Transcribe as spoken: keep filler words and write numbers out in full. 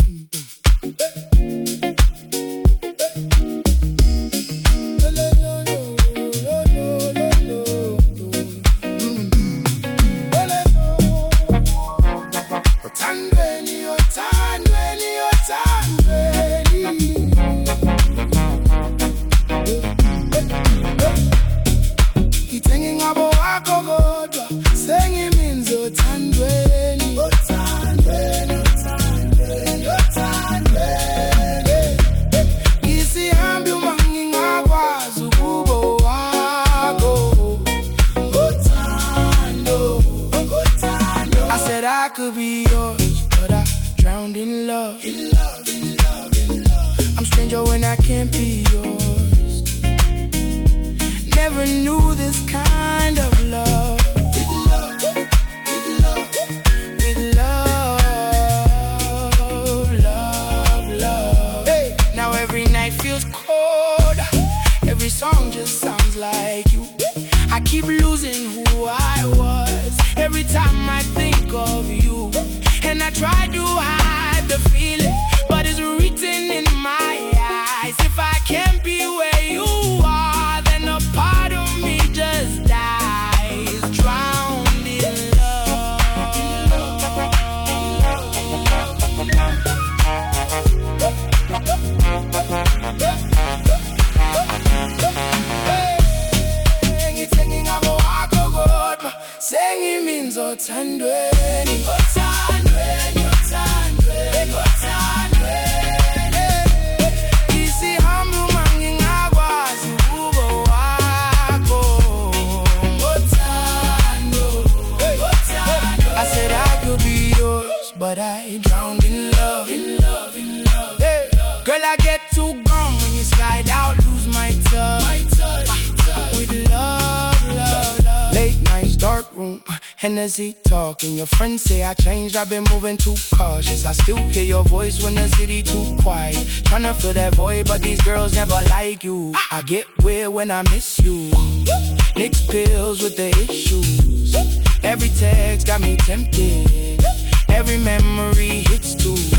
I could be yours, but I drowned in love. In love, in love, in love. I'm stranger when I can't be yours. Never knew this kind of love. With love, with love, with love, love, love. Hey. Now every night feels cold. Every song just sounds like you. I keep losing who I was every time I think of you. And I try to hide the feeling, but it's written in my eyes. If I can't be where you are, then a part of me just dies, drowned in love. Othandweni, othandweni, othandweni, othandweni. Isihambu mangingakwazi ukuba wakho. Othando, othando. I said I could be yours, but I drowned in love, in love, in love. Hey. Girl, I get too gone when you slide out, lose my touch, my touch, touch. With love, love, love. Late nights, dark room, Hennessy talking. Your friends say I changed, I've been moving too cautious. I still hear your voice when the city too quiet. Tryna fill that void, but these girls never like you. I get weird when I miss you. Mixed pills with the issues. Every text got me tempted. Every memory hits too.